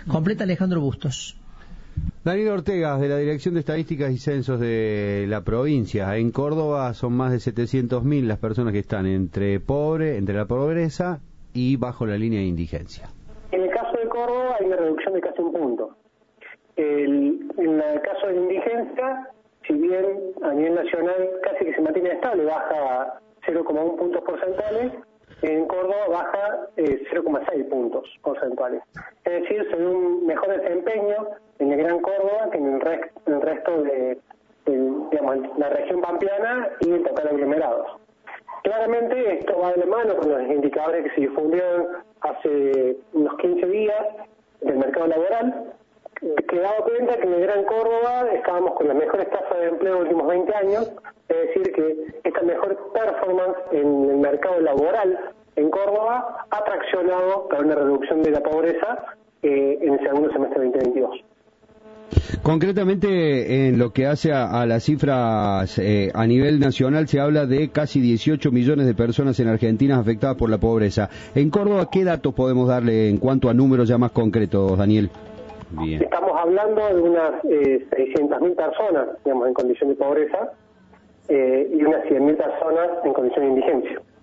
Completa Alejandro Bustos. Daniel Ortega, de la Dirección de Estadísticas y Censos de la provincia. En Córdoba son más de 700.000 las personas que están entre la pobreza y bajo la línea de indigencia. En el caso de Córdoba hay una reducción de casi un punto. En el caso de indigencia, si bien a nivel nacional casi que se mantiene estable, baja 0,1 puntos porcentuales, en Córdoba baja 0,6 puntos porcentuales. Es decir, se ve un mejor desempeño en el Gran Córdoba que en el resto de digamos, la región pampeana y el total aglomerados. Claramente esto va de la mano con los indicadores que se difundieron hace unos 15 días del mercado laboral, que dado cuenta que en el Gran Córdoba estábamos con las mejores tasas de empleo de los últimos 20 años, es decir, que esta mejor performance en el mercado laboral en Córdoba ha traccionado para una reducción de la pobreza en el segundo semestre de 2022. Concretamente, en lo que hace a las cifras a nivel nacional, se habla de casi 18 millones de personas en Argentina afectadas por la pobreza. En Córdoba, ¿qué datos podemos darle en cuanto a números ya más concretos, Daniel? Bien. Estamos hablando de unas 600.000 personas, digamos, en condición de pobreza y unas 100.000 personas en condición de indigencia.